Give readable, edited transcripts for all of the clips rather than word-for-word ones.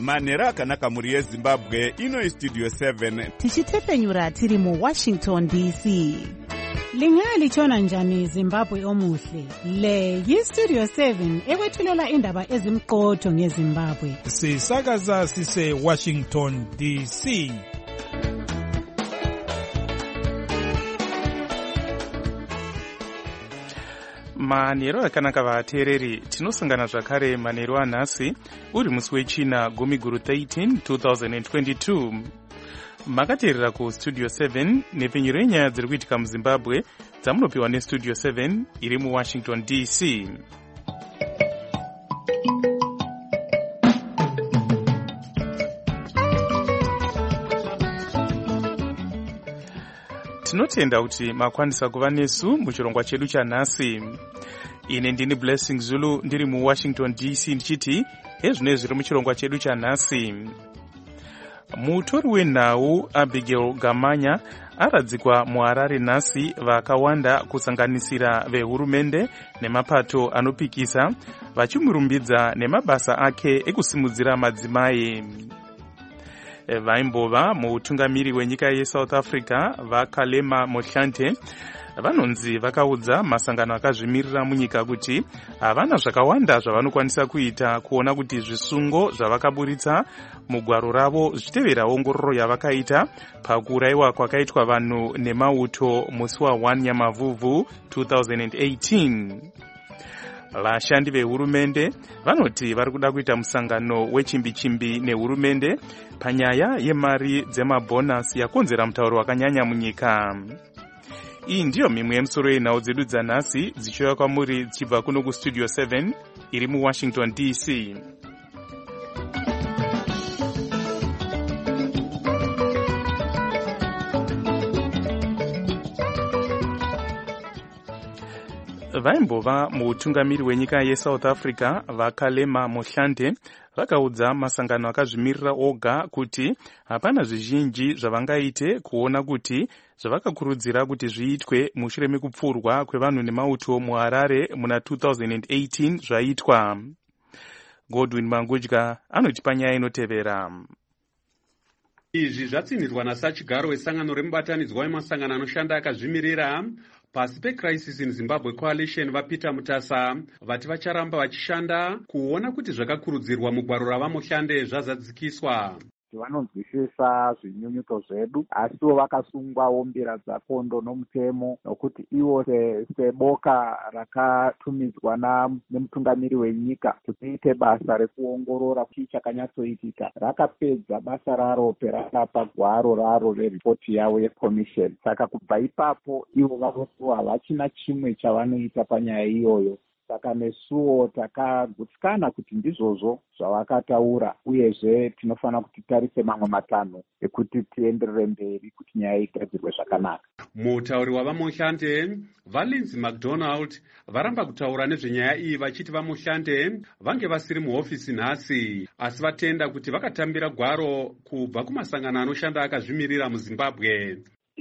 manhero akanaka mhuri yezimbabwe. Ino Studio 7 tichitepenyura tiri mu Washington DC. Lingalitshona njani Zimbabwe omuhle? Le yi-Studio 7 ekwethulela indaba ezimqotho ngeZimbabwe. Sisakaza sise Washington DC. Manhero akanaka vateereri, tinosangana zvakare manhero anhasi uri musi wechina gumi guru 13 2022. Makateerera ku Studio 7 nepfenyuro yenyaya dziri kuitika muZimbabwe dzamunopiwa neStudio 7 iri muWashington DC. Tinotenda kuti makwanisa kuva nesu muchirongwa chedu chanhasi. Ine ndini Blessing Zulu ndiri muWashington DC ndichiti ezvino zviri muchirongwa chedu chanhasi. Mutori wenhau Abigail Gamanya aradzikwa muHarare nhasi vakawanda kusanganisira vehurumende nemapato anopikisa vachimurumbidza nemabasa ake ekusimudzira madzimai. Vaimbova mutungamiri wenyika yeSouth Africa vaKalema Motlanthe vanonzi vakaudza masangano akazvimirira munyika kuti havana zvakawanda zvavanokwanisa kuita kuona kuti zvisungo zvavakaburitsa mugwaro ravo zvichitevera ongororo yavakaita pakuurayiwa kwakaitwa vanhu nemauto musi wa1 Nyamavhuvhu 2018. Vashandi vehurumende vanoti vari kuda kuita musangano wechimbi-chimbi nehurumende panyaya yemari dzemabhonasi yakonzera mutauro wakanyanya munyika. Iyi ndiyo mimwe yemusoro yenhau dzedu dzanhasi dzichiuya kwamuri dzichibva kuno kuStudio 7 iri muWashington DC. Vaimbova mutungamiri wenyika yeSouth Africa vaKalema Motlanthe vakaudza masangano akazvimirira oga kuti hapana zvizhinji zvavangaite kuona kuti zvavakakurudzira kuti zviitwe mushure mekupfurwa kwevanhu nemauto muHarare muna 2018 zvaitwa. Godwin Mangudya anoti panyaya inotevera. Izvi zvatsinirwa nasachigaro wesangano remubatanidzwa wemasangano anoshanda akazvimirira pasi peCrisis in Zimbabwe Coalition vaPeter Mutasa vati vacharamba vachishanda kuona kuti zvakakurudzirwa mugwaro ravaMotlanthe zvazadzikiswa. Vanonzwisisa zvinyunyuto zvedu asiwo vakasungwawo mbira dzakondo nomutemo nokuti iwo seboka rakatumidzwa nemutungamiri wenyika kuti ite basa rekuongorora kuti chakanyatsoitika rakapedza basa raro perakapa gwaro raro reripoti yavo yeCommission. Saka kubva ipapo ivo vanoti havachina chimwe chavanoita panyaya iyoyo. Saka nesuwo takagutsikana kuti ndizvozvo zvavakataura uyezve tinofanira kuti tarise mamwe matanho ekuti tienderere mberi kuti nyaya igadzirwe zvakanaka. Mutauri wavaMotlanthe vaLindsay McDonald varamba kutaura nezvenyaya iyi vachiti vaMotlanthe vange vasiri muhofisi nhasi asi vatenda kuti vakatambira gwaro kubva kumasangano anoshanda akazvimirira muZimbabwe.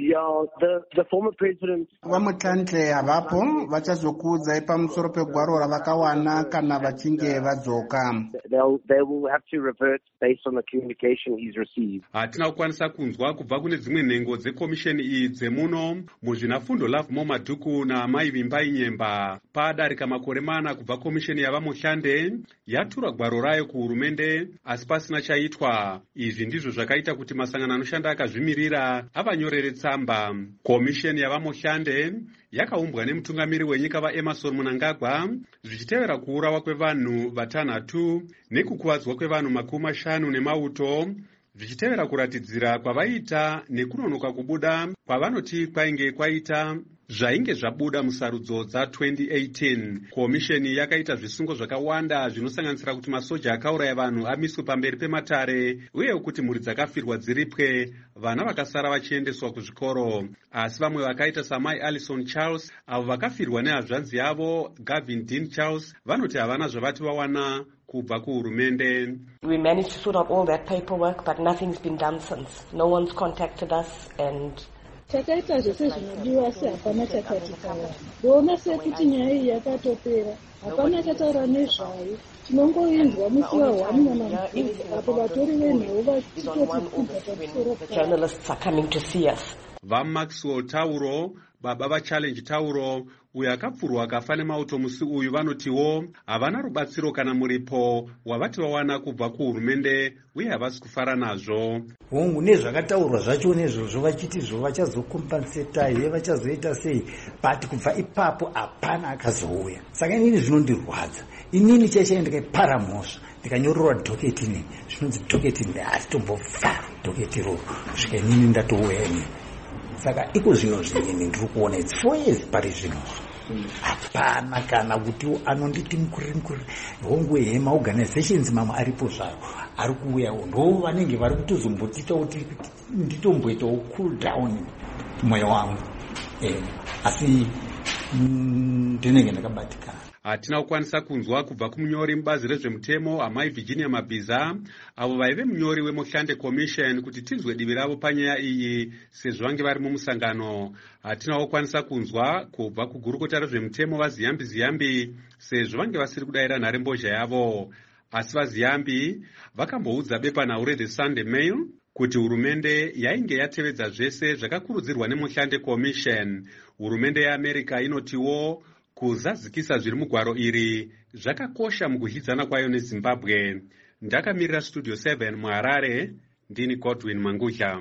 The former president vaMotlanthe havapo vachazokuudzai pamusoro pegwaro ravakawana kana vachinge vadzoka. They will have to revert based on the communication he's received. Hatina kukwanisa kunzwa kubva kune dzimwe nhengo dzekomisheni iyi dzemuno muzvinafundo Love Madhuku naMai Vimbai Nyemba. Padarika makore mana kubva komisheni yavaMotlanthe yatura gwaro rayo kuhurumende asi pasina chaitwa. Izvi ndizvo zvakaita kuti masangano anoshanda akazvimirira avanyorere tsamba. Komisheni yavaMotlanthe yakaumbwa nemutungamiri wenyika vaEmmerson Mnangagwa zvichitevera kuurawa kwevanhu vatanhatu nekukuvadzwa kwevanhu 50 nemauto zvichitevera kuratidzira kwavaita nekunonoka kubuda kwavanoti kwainge kwaita zvainge zvabuda musarudzo dza2018. Komisheni yakaita zvisungo zvakawanda zvinosanganisira kuti masoja akauraya vanhu amiswe pamberi pematare uye kuti mhuri dzakafirwa dziripwe, vana vakasara vachiendeswa kuzvikoro. Asi vamwe vakaita samai Alison Charles avo vakafirwa nehazvanzi yavo Gavin Dean Charles vanoti havana zvavati vawana kubva kuhurumende. We managed to sort out all that paperwork but nothing's been done since. No one's contacted us and takaita zvese zvinodiwa asi hapana chakati taura. Ndoona sekuti nyaya iyi yakatopera, hapana chataura nezvayo. Tinongoinzwa musi wa1 Mwanamvudzi apo vatori venhau vachitoti kubva pamusoro. VaMaxwell Tauro, baba vaChallenge Tauro, uyo akapfurwa akafa nemauto musi uyu, vanotiwo havana rubatsiro kana muripo wavati vawana kubva kuhurumende uye havasi kufara nazvo. Hongu nezvakataurwa zvacho nezvozvo vachitizvo vachazokompenseta here vachazoita sei, but kubva ipapo hapana akazouya. Saka inini zvinondirwadza. Inini chaichaendeka iparamhosva ndikanyorerwa dhoketi inini zvinonzi dhoketi ndihasitombofara dhoketi iroro kusvika inini ndatouya ini. Saka iko zvino zvinini ndiri kuona it's 4 years pari zvino hapana kana kuti anonditi mukuriri hongu maorganizations mamwe aripo zvaro ari kuuya ndo vanenge vari kutozombotita kuti nditomboitawo cool down mwoyo wangu asi ndinenge ndakabatikana. Hatina kukwanisa kunzwa kubva kumunyori mubazi rezvemutemo amai Virginia Mabhiza avo vaive munyori weMuhlande Commission kuti tinzwe divi ravo panyaya iyi sezvo vange vari mumusangano. Hatinawo kukwanisa kunzwa kubva kugurukota rezvemutemo vaZiyambi sezvo vange vasiri kudayira nharembozha yavo. Asi vaZiyambi vakamboudza bepanhau reThe Sunday Mail kuti hurumende yainge yatevedza zvese zvakakurudzirwa neMuhlande Commission. Hurumende yeAmerica inotiwo kuzadzikisa zviri mugwaro iri zvakakosha mukudyidzana kwayo neZimbabwe. Ndakamirira Studio 7 muHarare, ndini Godwin Mangudla.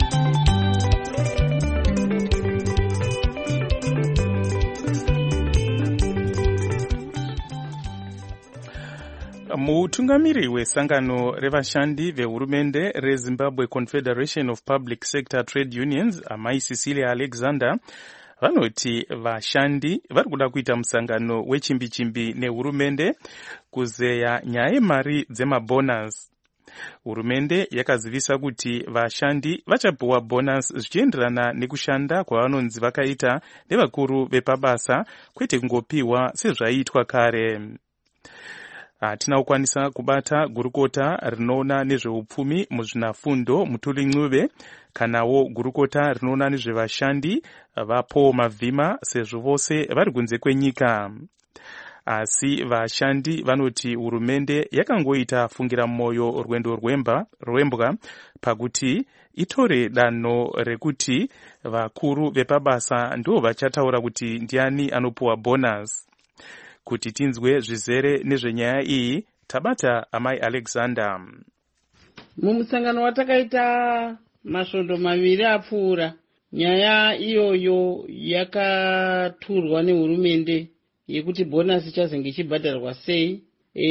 Mutungamiri wesangano revashandi vehurumende reZimbabwe Confederation of Public Sector Trade Unions, amai Cecilia Alexander, vanoti vashandi vari kuda kuita musangano wechimbi-chimbi nehurumende kuzeya nyaya yemari dzemabonus. Hurumende yakazivisa kuti vashandi vachapiwa bonus zvichienderana nekushanda kwavanonzi vakaita nevakuru vepabasa, kwete kungopiwa sezvaiitwa kare. Hatina kukwanisa kubata gurukota rinoona nezveupfumi muzvinafundo Mutuli Ncube kanawo gurukota rinoona nezvevashandi vaPaul Mavhima sezvo vose vari kunze kwenyika. Asi vashandi vanoti hurumende yakangoita fungira moyo rwendo rwembwa pakuti itore danho rekuti vakuru vepabasa ndo vachataura kuti ndiani anopuwa bonus. Kuti tinzwe zvizere nezvenyaya iyi, tabata amai Alexander. Mumusangano watakaita masvondo maviri apfuura, nyaya iyoyo yakaturwa nehurumende yekuti bonus ichazenge ichibhadharwa sei.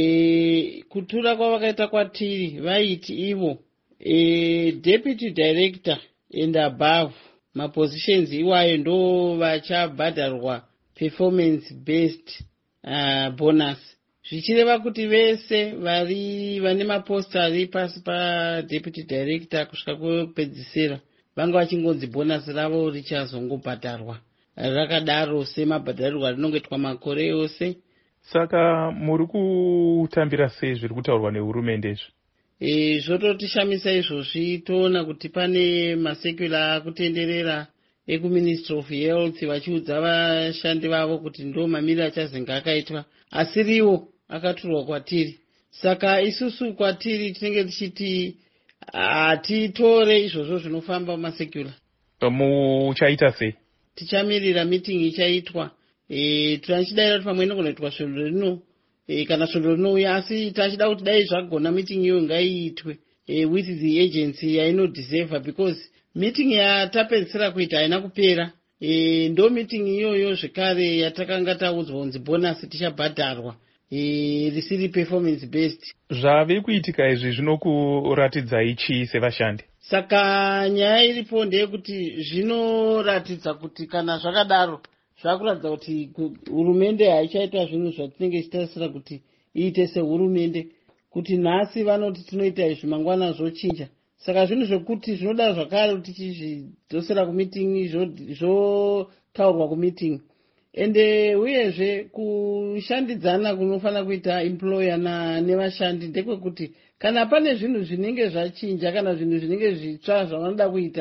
Kutura kwavakaita kwatiri vaiti ivo deputy director and above mapositions iwayo ndo vachabhadharwa performance based bonus. Zvichireva kuti vese vane maposta ari pasi padeputy director kusvika kwekupedzisira vanga vachingonzi bonus ravo richazongobhadharwa rakadaro semabhadharirwo rinongoitwa makore ose. Saka muri kutambira sei zviri kutaurwa nehurumende izvi? Zvototishamisa izvozvi. Toona kuti pane masekula akutenderera ekuMinistry of Health vachiudza vashandi vavo kuti ndo mamiriro achazenge akaitwa, asiriwo akaturwa kwatiri. Saka isusu kwatiri tinenge tichiti hatitore izvozvo zvinofamba mumasekula. Muchaita sei? Tichamirira meeting ichaitwa. Tichidayira kuti pamwe inogonoitwa svondo rino kana svondo rinouya, asi tachida kuti dai zvagona meeting iyo ngaiitwe with the agency yainodeserve, because meeting yatapedzisira kuita haina kupera. Ndo meeting iyoyo zvekare yatakanga taudzwa kunzi bonus tichabhadharwa risiri performance based. Zvave kuitika izvi zvinokuratidzai chii sevashandi? Saka nyaya iripo ndeyekuti zvinoratidza kuti kana zvakadaro zvakuratidza kuti hurumende haichaita zvinhu zvatinenge tichitarisira kuti iite sehurumende, kuti nhasi vanoti tinoita izvi mangwana zvochinja. Saka zvinhu zvekuti zvinoda zvakare kuti tichizvidzosera kumeeting zvotaurwa kumeeting. Ende uyezve kushandidzana kunofanira kuita employer nevashandi ndekwekuti kana pane zvinhu zvinenge zvachinja kana zvinhu zvinenge zvitsva zvavanoda kuita,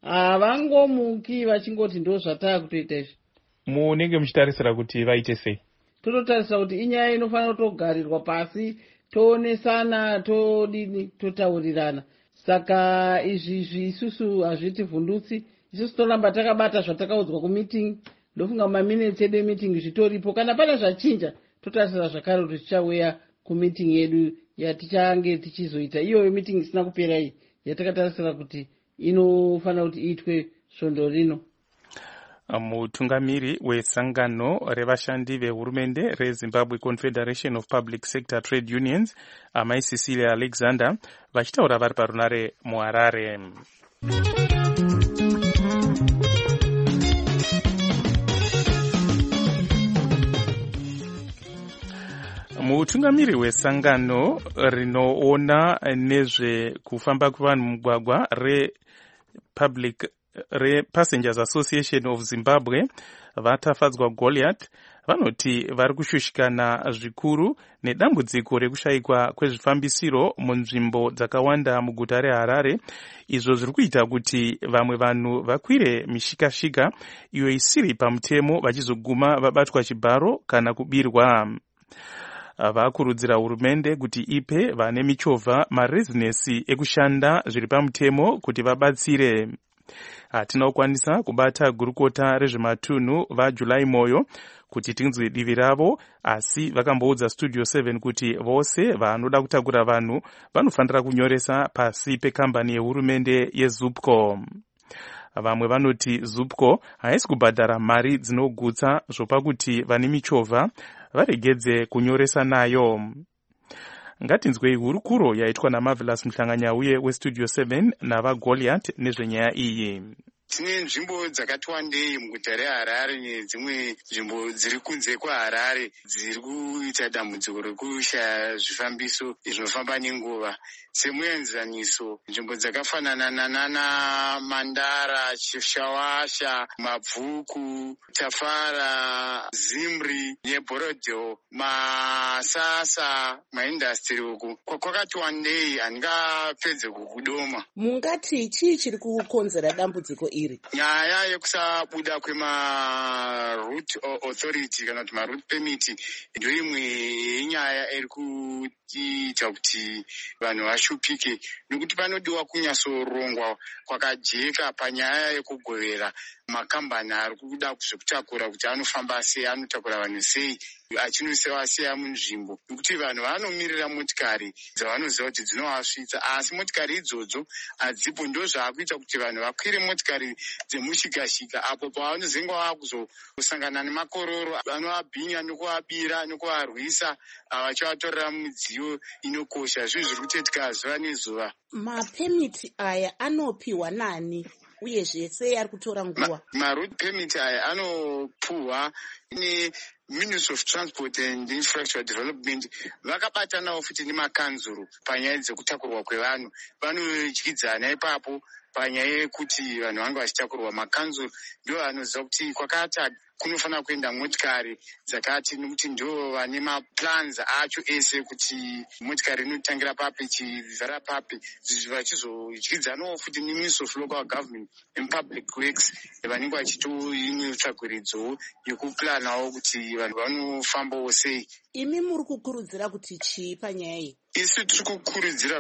havangomuki vachingoti ndo zvataa kutoita izvi. Munenge muchitarisira kuti vaite sei? Tonotarisira kuti inyaya inofanira kutogarirwa pasi, toonesana, todini, totaurirana. Saka izvi isusu hazvitivhundutsi. Isusu toramba takabata zvatakaudzwa kumitingi. Ndofunga maminitsi edu emitingi zvitoripo. Kana pane zvachinja, totarisira zvakare kuti tichauya kumitingi yedu yatichange tichizoita. Iyoyo mitingi isina kupera iyi yatakatarisira kuti inofanira kuti iitwe svondo rino. Mutungamiri wesangano revashandi vehurumende reZimbabwe Confederation of Public Sector Trade Unions, Amai Cecilia Alexander, vachitaura vari parunare muHarare. Mutungamiri wesangano rinoona nezvekufamba kwevanhu mumugwagwa Passengers Association of Zimbabwe, vatafadzwa Goliath, vanoti vari kushushikana zvikuru nedambudziko rekushayikwa kwezvifambisiro munzvimbo dzakawanda muguta reHarare, izvo zviri kuita kuti vamwe vanhu vakwire mishikashika iyo isiri pamutemo vachizoguma vabatwa chibharo kana kubirwa. Vakurudzira hurumende kuti ipe vane michovha marezinesi ekushanda zviri pamutemo kuti vabatsire. Hatina kukwanisa kubata gurukota rezvematunhu vaJulai Moyo kuti tinzwe divi ravo, asi vakamboudza Studio 7 kuti vose vanoda kutakura vanhu vanofanira kunyoresa pasi pekambani yehurumende yeZupco. Vamwe vanoti Zupco haisi kubhadhara mari dzinogutsa zvopa kuti vane michovha varegedze kunyoresa nayo. Ngatinzwei hurukuro yaitwa naMarvelous Mhlanganyauye weStudio 7 navaGoliath nezvenyaya iyi. Tine nzvimbo dzakati wandei muguta reHarare nedzimwe nzvimbo dziri kunze kwaHarare dziri kuita dambudziko rekushaya zvifambiso zvinofamba nenguva. Semuenzaniso, nzvimbo dzakafanana nana Mandara, Shawasha, Mabvuku, Tafara, Zimri, Nyeborodho, Masasa, maindastri uku kwakati wandei handingapedze kukudoma. Mungati chii chiri kukonzera dambudziko iri? Nyaya yekusabuda kwema-route authority kana kuti ma-route permit ndo imwe yenyaya iri kuita kuti vanhu vashupike, nekuti panodiwa kunyasorongwa kwakajeka panyaya yekugovera makambani ari kuda kuzvekutakura kuti anofamba sei, anotakura vanhu sei, achinosevasiya munzvimbo, nekuti vanhu vanomirira motikari dzavanoziva kuti dzinovasvitsa, asi motikari idzodzo hadzipo. Ndo zvaakuita kuti vanhu vakwire motikari dzemushikashika, apo pavanozenga vakuzosangana nemakororo vanovabhinya nokuvabira nokuvarwisa, vachivatorera midziyo inokosha. Zvinhu zviri kutetika zuva nezuva. Mapemiti aya anopiwa nani uyezve sei ari kutora nguva? Maroute permit aya anopuhwa Ministry of Transport and Infrastructure Development, vakabatanawo futi nemakanzuru panyaya dzekutakurwa kwevanhu. Vanodyidzana ipapo panyaya yekuti vanhu vange vachitakurwa. Makanzuru ndo vanoziva kuti kwakati kunofanira kuenda motikari dzakati, nekuti ndo vane maplans acho ese kuti motikari inotangira papi ichivhara papi, vachizodyidzanawo futi neMinistry of Local Government and Public Works, vanenge vachitoimwe tsvaguridzowo yekuplanawo kuti vanhu vanofambawo sei. Imi muri kukurudzira kuti chii panyaya iyi? Isu tiri kukurudzira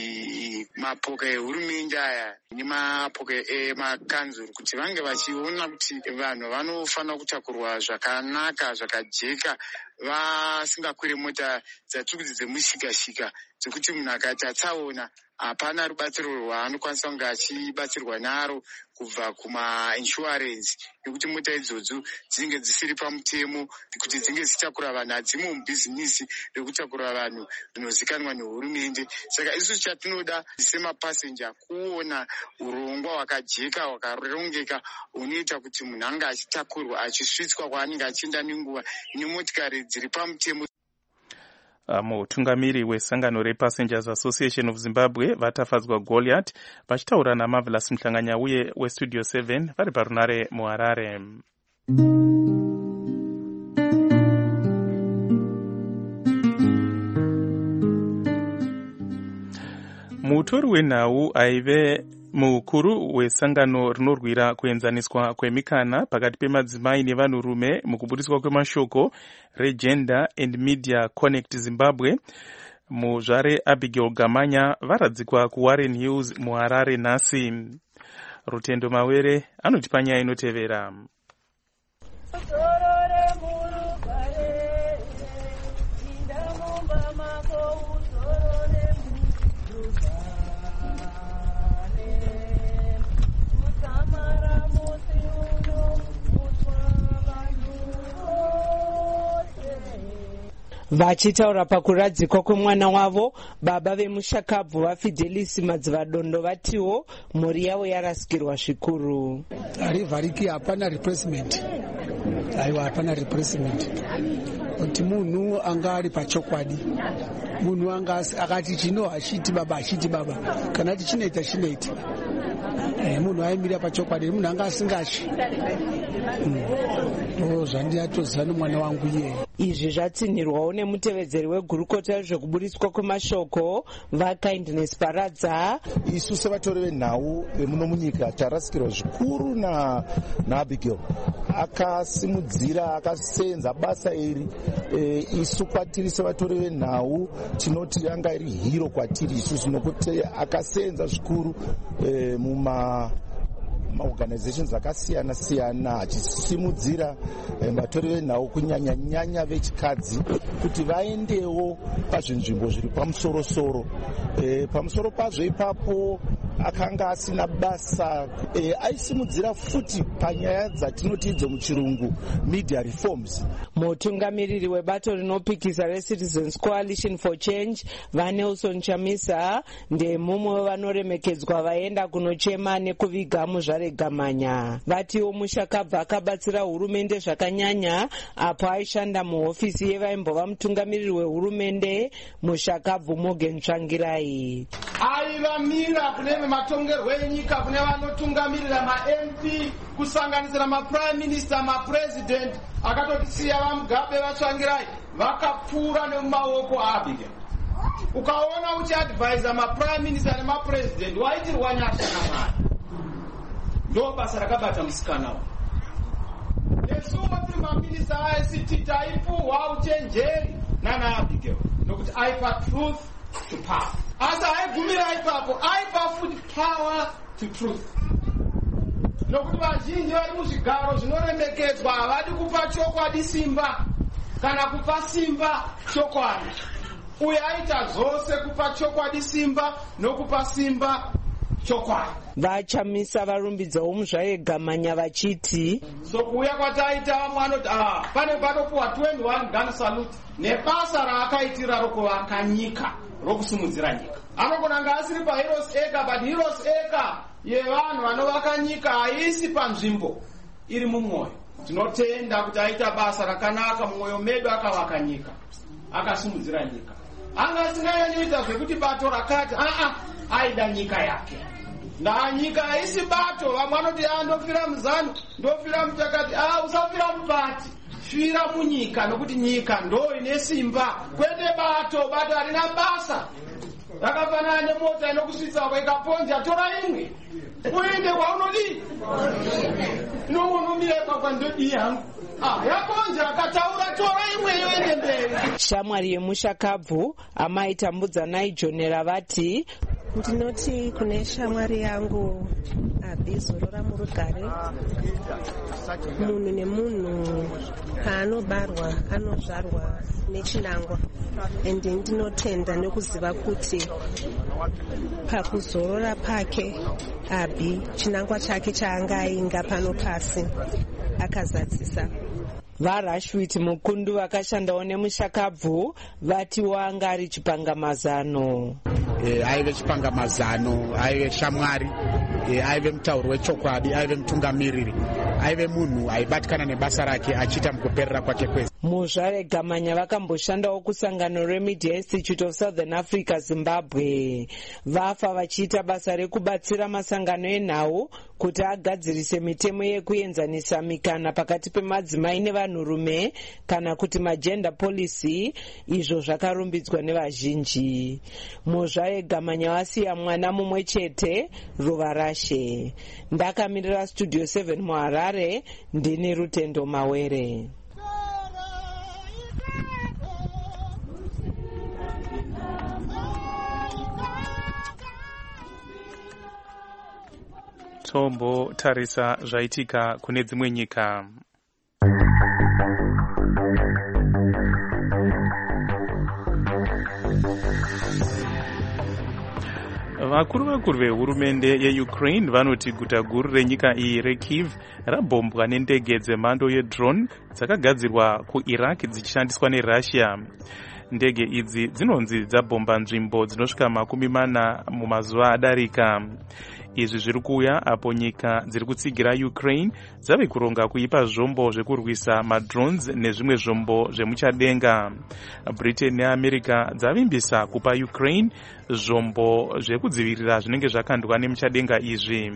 kuti mapoka ehurumende aya nemapoka emakanzuru kuti vange vachiona kuti vanhu vanofanira kutakurwa zvakanaka, zvakajeka, vasingakwire mota dzatsukudzi dzemushikashika, dzekuti munhu akati atsaona hapana rubatsiro rwaanokwanisa kunge achibatsirwa naro kubva kumainsurance, nekuti mota idzodzo dzinenge dzisiri pamutemo kuti dzinge dzichitakura vanhu, hadzimo mubhizinisi rekutakura vanhu rinozikanwa nehurumende. Saka isu chatinoda semapasenja kuona urongwa hwakajeka hwakarongeka unoita kuti munhu ange achitakurwa achisvitswa kwaanenge achienda nenguva nemotikari dziri pamutemo. Mutungamiri wesangano rePassengers Association of Zimbabwe vatafadzwa Goliath vachitaura naMarvelous Mhlanganyauye weStudio 7 vari parunare muHarare. Mutori wenhau aive Mukuru wesangano rinorwira kuenzaniswa kwemikana pakati pemadzimai nevanhurume mukuburiswa kwemashoko reGender and Media Connect Zimbabwe, muzvare Abigail Gamanya varadzikwa kuWarren Hills muHarare nhasi. Rutendo Mawere anotipa nyaya inotevera. Vachitaura pakuradzikwa kwemwana wavo, baba vemushakabvu vaFidelis Madzivadondo vatiwo mhuri yavo yarasikirwa zvikuru. Harivhariki, hapana replacement. Aiwa, hapana replacement. Kuti munhu anga ari pachokwadi, munhu anga akati chino hachiti baba, hachiti baba, kana kuti chinoita chinoita. Munhu aimirira pachokwadi, munhu anga asingachi. Zvandiyatoziva nomwana wangu iye. Izvi zvatsinhirwawo nemutevedzeri wegurukota rezvekuburiswa kwemashoko vaKindness Paradza. Isu sevatori venhau vemuno munyika tarasikirwa zvikuru naAbigail. Akasimudzira, akasenza basa iri. Isu kwatiri sevatori venhau tinoti anga iri hero kwatiri isusu, nokuti akasenza zvikuru maorganizations akasiyana siyana achisimudzira vatori venhau kunyanya vechikadzi kuti vaendewo pazvinzvimbo zviri pamusoro-soro. Pamusoro pazvo ipapo akanga asina basa, aisimudzira futi panyaya dzatinoti idzo muchirungu media reforms. Mutungamiriri webato rinopikisa reCitizens Coalition for Change vaNelson Chamisa ndemumwe vanoremekedzwa vaenda kunochema nekuviga muzvare Gamanya. Vatiwo mushakabva akabatsira hurumende zvakanyanya apo aishanda muhofisi yevaimbova mutungamiriri wehurumende mushakabvu Morgan Tsvangirai. Aivamira kune matongerwo enyika, kune vanotungamirira maMP, kusanganisira maprime minister, mapresident, akatotisiya vaMugabe vaTsvangirai vakapfuura nemumaoko aAbigail. Ukaona uchiadvisa maprime minister nemapresident waitirwa nyasha naMwari. Ndo basa rakabata musikana uyu. Nesuwo tiri maminista aICT taipuhwa uchenjeri naAbigail nokuti aipa truth to power. Asi aigumira ipapo aipa futi power to truth. Nokuti vazhinji vari muzvigaro zvinoremekedzwa havadi kupa chokwadi simba kana kupa simba chokwadi. Uye aita zvose kupa chokwadi simba nokupa simba chokwadi. Vachamisa varumbidzawo muzvaye Gamanya vachiti sokuuya kwataita vamwe vanoti pane panopuhwa 21 gun salute nebasa raakaitira rokuvaka nyika, rokusimudzira nyika. Anogona nga asiri paHeroes Acre, but Heroes Acre yevanhu vanovaka nyika haisi panzvimbo iri mumwoyo. Tinotenda kuti aita basa rakanaka mumwoyo medu, akavaka nyika, akasimudzira nyika. Anga asinganyanyoita zvekuti bato rakati aida nyika yake. Na nyika haisi bato, vamwe vanoti ndofira muzano, ndofira muchakati. Usafira mubati, fira munyika, nokuti nyika ndo ine simba. Kwete bato harina basa. Rakafanana nemota inokusvitsa ikaponja, tora imwe uende kwaunodi. Inongonomira ipapo ndodi yangu. Yaponja akataura, tora imwe yoende mberi. Shamwari yemushakabvu amai Tambudzanai Jonera vati ndinoti kune shamwari yangu Abizorora Murugare, munhu nemunhu paanobarwa anozvarwa nechinangwa, ende ndinotenda nekuziva kuti pakuzorora pake Abi chinangwa chake chaanga ainga pano pasi akazadzisa. VaRashwit Mukundu vakashandawo nemushakabvu vati wanga ari chipangamazano. Aive chipangamazano, aive shamwari, aive mutauri wechokwadi, aive mutungamiriri, aive munhu aibatikana nebasa rake achiita mukuperera kwake kwese. Muzvare Gamanya vakamboshandawo kusangano reMedia Institute of Southern Africa Zimbabwe. Vafa vachiita basa rekubatsira masangano enhau kuti agadzirise mitemo yekuenzanisa mikana pakati pemadzimai nevanhurume kana kuti magender policy, izvo zvakarumbidzwa nevazhinji. Muzvare Gamanya wasiya mwana mumwe chete, Ruvarashe. Ndakamirira Studio 7 muHarare, ndini Rutendo Mawere. Tombo tarisa zvaitika kune dzimwe nyika. Vakuru vehurumende yeUkraine vanoti guta guru renyika iyi reKyiv rabhombwa nendege dzemhando yedrone dzakagadzirwa kuIraq dzichishandiswa neRussia. Ndege idzi dzinonzi dzabhomba nzvimbo dzinosvika 40 mumazuva adarika. Izvi zviri kuuya apo nyika dziri kutsigira Ukraine dzave kuronga kuipa zvombo zvekurwisa madrones nezvimwe zvombo zvemuchadenga. Britain neAmerica dzavimbisa kupa Ukraine zvombo zvekudzivirira zvinenge zvakandwa nemuchadenga izvi.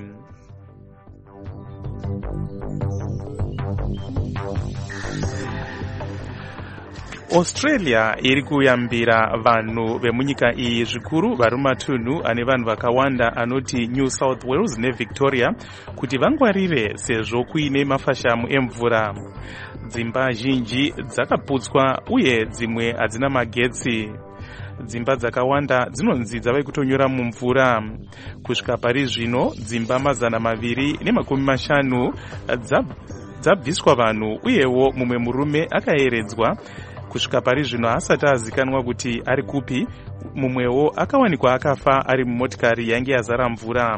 Australia iri kuyambira vanhu vemunyika iyi zvikuru vari mumatunhu ane vanhu vakawanda anoti New South Wales neVictoria kuti vangwarire sezvo kuine mafashamu emvura. Dzimba zhinji dzakaputswa uye dzimwe hadzina magetsi. Dzimba dzakawanda dzinonzi dzave kutonyora mumvura. Kusvika pari zvino dzimba 250 dzabviswa vanhu uyewo mumwe murume akaeredzwa. Kusvika pari zvino asati azikanwa kuti ari kupi. Mumwewo akawanikwa akafa ari mumotikari yange yazara mvura.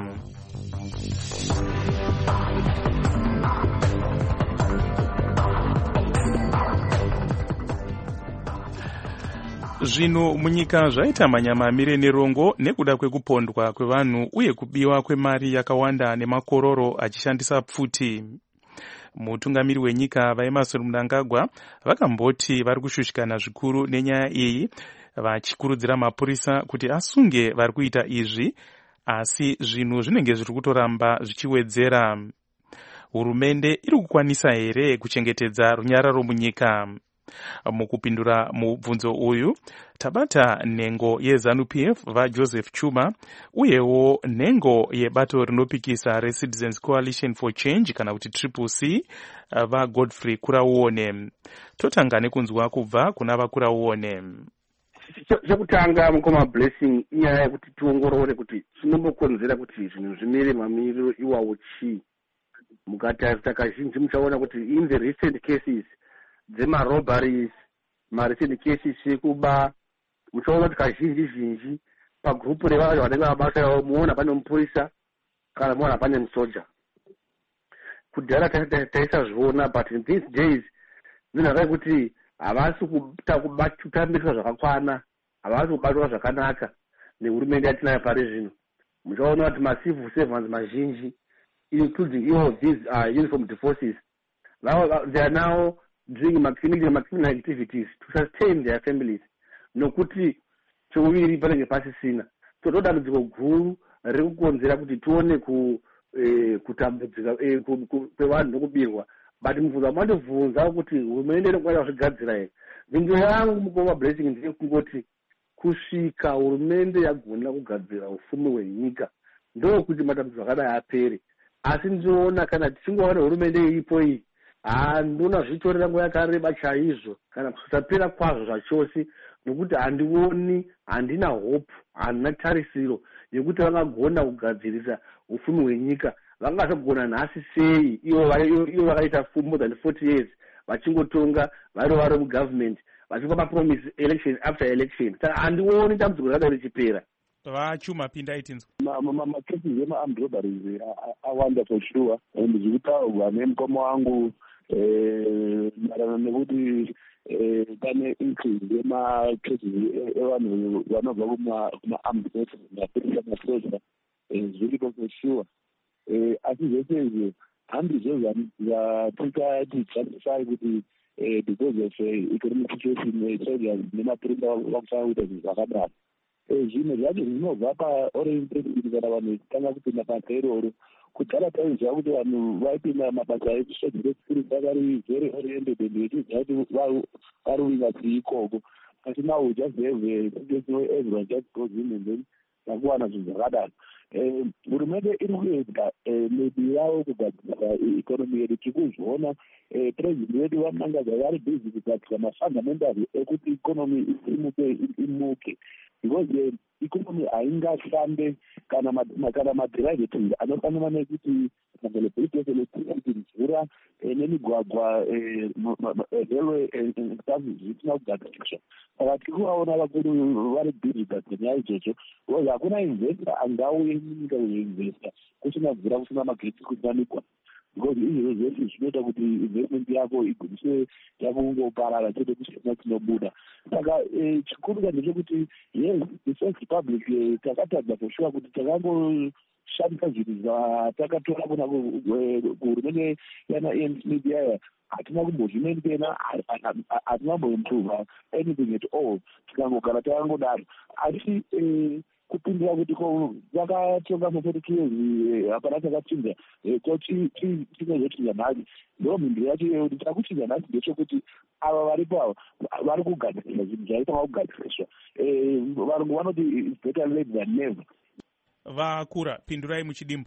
Zvino munyika zvaita manyamamire nerongo nekuda kwekupondwa kwevanhu uye kubiwa kwemari yakawanda nemakororo achishandisa pfuti. Mutungamiri wenyika vaEmmerson Mnangagwa vakamboti vari kushushikana zvikuru nenyaya iyi, vachikurudzira mapurisa kuti asunge vari kuita izvi, asi zvinhu zvinenge zviri kutoramba zvichiwedzera. Hurumende iri kukwanisa here kuchengetedza runyararo munyika? Mukupindura mubvunzo uyu tabata nhengo yeZANU-PF vaJoseph Chuma uyewo nhengo yebato rinopikisa reCitizens Coalition for Change kana kuti CCC vaGodfrey Kurauone. Totanga nekunzwa kubva kuna vaKurauone. Chekutanga mukoma Blessing inyaya yekuti tiongorore kuti chinombokonzera kuti zvinhu zvimire mamiriro iwawo chii. Mukatarisa kazhinji muchaona kuti in the recent cases dzema-robberies, ma-recent cases ekuba, muchaona kuti kazhinji pagrupu revanhu vanenge mabasa yavo muona pane mupurisa kana muona pane musoja. Kudhara taisazviona, but in these days zvinhu kuti havasi kutambiswa zvakakwana, havasi kubatwa zvakanaka nehurumende yatinayo pari zvino. Muchaona kuti ma-civil servants mazhinji, including all these uniformed forces, they are now doing criminal activities to sustain their families. Nokuti chouviri panenge pasisina. Toda dambudziko guru riri kukonzera kuti tione kutambudzika kwevanhu nokubirwa. But mubvunzo wamandobvunza kuti hurumende inokwanisa kuzvigadzira here. Nzvimbo yangu mukoma Blessing ndeyekungoti kusvika hurumende yagona kugadzira ufumi hwenyika ndokuti matambudziko akadai apere. Asi ndinoona kana tichingoona hurumende iripo iyi, handona zvitorera nguva yakareba chaizvo kana kusapera kwazvo zvachose, nokuti handina hope, handina tarisiro yekuti vangagona kugadzirisa ufumi hwenyika. Vangazogona nhasi sei ivo vakaita more than 40 years vachingotonga vari mugovernment vachipa mapromise election after election. Saka handioni dambudziko rakadai richipera. Vachuma pinda itinzwa. Macases ema-armed robberies awanda for sure, and zvekutaurwa nemukoma wangu marana nekuti pane increase yemacases evanhu vanobva kuma-armed forces mapurisa masoja zviripo for sure. Asi zvese izvi handizvo zvatingati justify kuti because of economic situation soldiers nemapurisa vakufanira kuita zvinhu zvakadaro. Zvimwe zvacho zvinobva paoriented kana vanhu vechitanga kupinda basa iroro. Kudhara taiziva kuti vanhu vaipinda mabasa echishedzerespiri vari very oriented and vechiziva kuti vari wingatiri ikoko. Asi now we just have a situation where everyone just goes in and then vakuwana zvinhu zvakadaro. Hurumende iri kuedza maybe yavo kugadzira ikonomi yedu. Tiri kuzviona president wedu vamangaza vari busy kugadzira mafundamentals ekuti ikonomi imuke because ikonomi haingashande kana madhiraivhetingi anofanira nekuti electricity, mvura nemigwagwa railway stuff zvisina kugadziriswa. Saka tiri kuvaona vakuru vari busy kugadzira nyaya idzodzo because hakuna investor angauye munyika kuzoinvesta kusina mvura kusina magetsi kusanikwa because izvozvo zvese zvinoita kuti investment yako igumiswe yakungoparara chete kusina chinobuda. Saka chikuru ndechekuti yes the first republic takatadza for sure kuti takangoshandisa zvinhu zvatakatora kuna kuhurumende yana ANC media hatina kumbozvimentena, hatina kumboimprova anything at all, tikangogara takangodaro. Asi kupindira kuti vakatonga for 42 years hapana takachinja tinozochinja nhasi. Ndo mhinduro yacho iyoyo kuti takuchinja nhasi ndechekuti ava varipo ava vari kugadzirisa zvinhu zvaitanga kugadziriswa. Varungu vanoti it's better late than never. Vakura pindurai muchidimbu.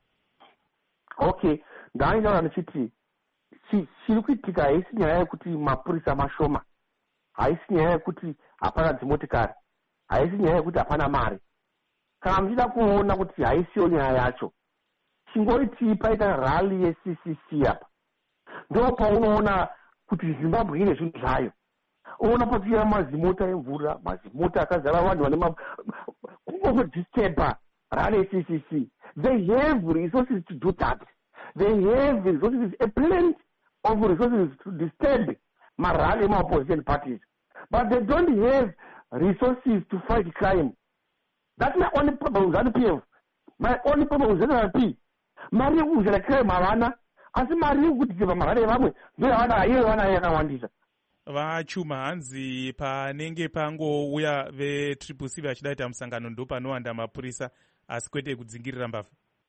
Okay, ndainyaura ndichiti chiri kuitika haisi nyaya yekuti mapurisa mashoma, haisi nyaya yekuti hapana dzimotikari, haisi nyaya yekuti hapana mari. Kana muchida kuona kuti haisiyo nyaya yacho, chingoriti paita rally yeCCC apa, ndo paunoona kuti Zimbabwe ine zvinhu zvayo. Unoona pakuya mazimota emvura, mazimota akazara vanhu vane kungodisturba rally yeCCC. They have resources to do that. They have resources, a plenty of resources to disturb morale in opposition parties. But they don't have resources to fight crime. That's my only problem with ZANU-PF. My only problem with ZANU-PF. Mari kuzvira crime havana, asi mari kutidziva morale yevamwe ndiyo havana yakawandisa. Vachuma hanzi panenge pangouya veCCC vachida musangano ndo panowanda mapurisa asi kwete kudzingirira mbavha.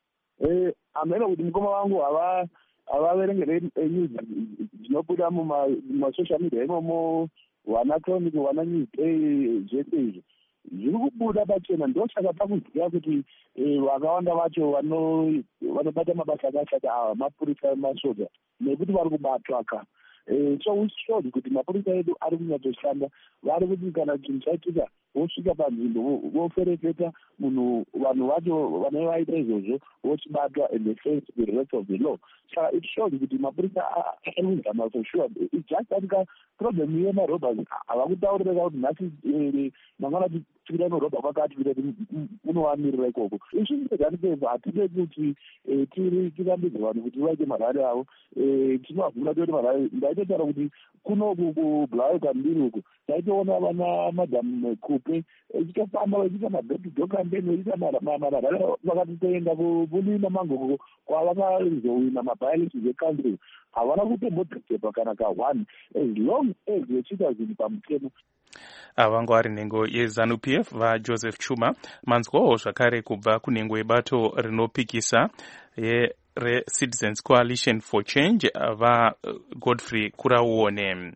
Amena kuti mukoma wangu havaverengere news dzinobuda mumasocial media imomo, wana chronic, wana news zvese izvo zviri kubuda pachena. Ndochaka pakuziva kuti vakawanda vacho vanobata mabasa akashata ava mapurisa emasoja nekuti vari kubatwa ka. So we showed kuti mapurisa edu ari kunyatsoshanda, vari kuti kana chinhu chaitika vosvika panzvimbo voferefeta munhu, vanhu vacho vanenge vaita izvozvo vochibatwa and they face the rest of the law. Saka it shows kuti mapurisa arikuzama for sure. It's just that problem yemarobhers havakutaurira kuti nhasi mangwana tikida norobha kwakati kuti munovamirira ikoko. Isvii ZANU-PF hatide kuti tirambidze vanhu kuti vaite marari avo. Tinovabvunza kuti marari ndaitotaura kuti kunoku kubulawayo kambiri uku taitoona vana madam Kupe echitofamba vachiita madhokidho campaign vachiita marari vakati toenda kulima mangoko kwavakazowina mabaelections ecountry havana kutombotetepa kana ka1 as long as vechiita zvinhu pamutemo. Avangu ari nhengo yeZANU-PF vaJoseph Chuma. Manzwawo zvakare kubva kunhengo yebato rinopikisa reCitizens Coalition for Change vaGodfrey Kurauone.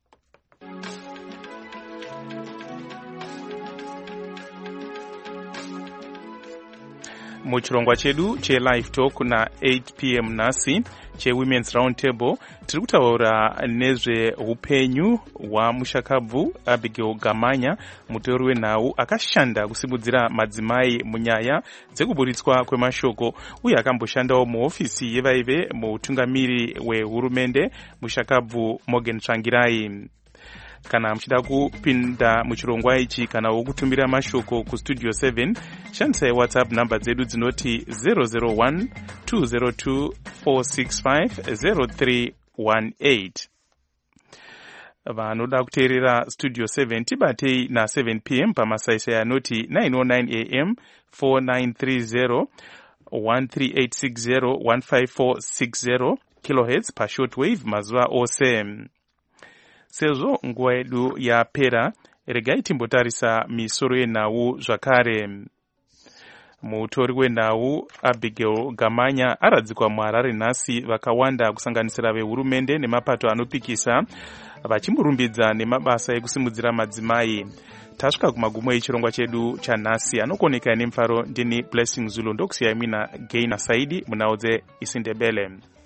Muchirongwa chedu cheLive Talk na 8 p.m. nhasi cheWomen's Roundtable tiri kutaura nezveupenyu hwamushakabvu Abigail Gamanya, muteuri wenhau akashanda kusimudzira madzimai munyaya dzekuburitswa kwemashoko uye akamboshandawo muhofisi yevaive mutungamiri wehurumende mushakabvu Morgan Tsvangirai. Kana muchida kupinda muchirongwa ichi kana wokutumira mashoko kustudio 7 shandisai WhatsApp namba dzedu dzinoti 001 202 465 0318. Vanoda kuteerera studio 7 tibatei na 7 p.m. pamasaisai anoti 909 am 4930 13860 15460 kilohertz pashortwave mazuva ose. sezvo nguva yedu yapera, regai timbotarisa misoro yenhau zvakare. Mutori wenhau Abigail Gamanya aradzikwa muHarare nhasi, vakawanda kusanganisira vehurumende nemapato anopikisa vachimborumbidza nemabasa ekusimudzira madzimai. Tasvika kumagumo echirongwa chedu chanhasi. Anokoneka nemufaro ndini Blessing Zulu, ndokusiyai mina Gaina Saidi munhau dzeIsindebele.